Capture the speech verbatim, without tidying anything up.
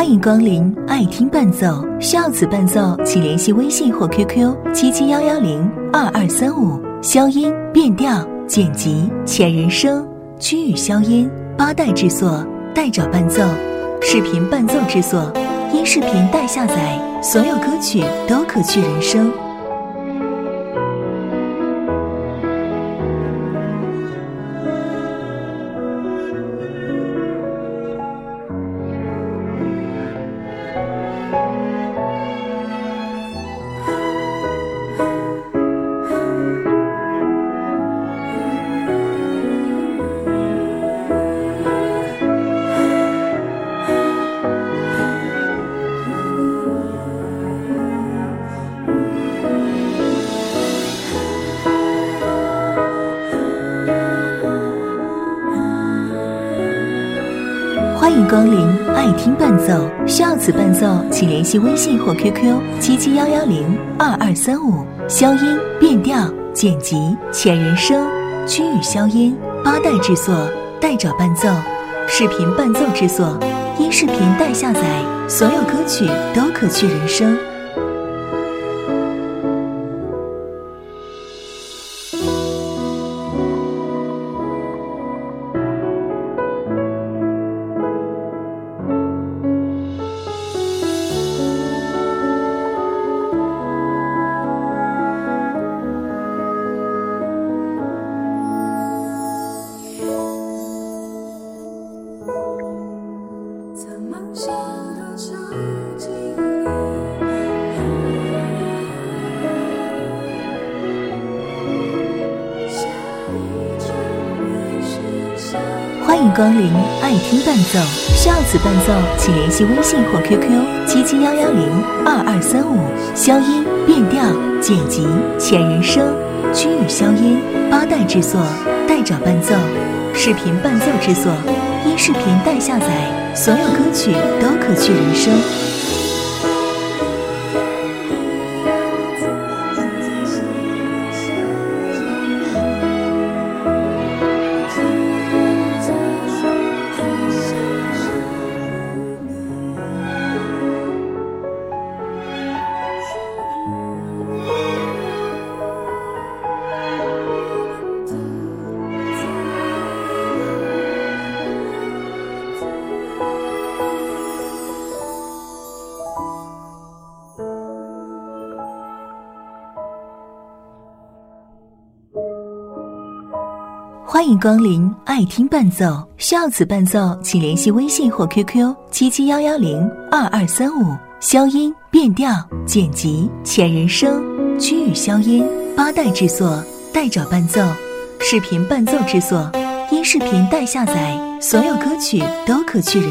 欢迎光临爱听伴奏，需要此伴奏请联系微信或 Q Q 七七幺幺零二二三五，消音、变调、剪辑、前人声、区域消音，八代制作，代找伴奏，视频伴奏制作，音视频代下载，所有歌曲都可去人声。欢迎光临爱听伴奏，需要此伴奏请联系微信或 Q Q 七七幺幺零二二三五，消音、变调、剪辑、前人声、区域消音，八代制作，代找伴奏，视频伴奏制作，音视频代下载，所有歌曲都可去人声。欢迎光临爱听伴奏，需要此伴奏请联系微信或 Q Q 七七幺幺零二二三五，消音、变调、剪辑、前人声、区域消音，八代制作，代找伴奏，视频伴奏制作，音视频代下载，所有歌曲都可去人声。欢迎光临爱听伴奏，需要此伴奏请联系微信或 Q Q 七七幺幺零二二三五，消音、变调、剪辑、前人声、区域消音，八代制作，代找伴奏，视频伴奏制作，音视频代下载，所有歌曲都可去人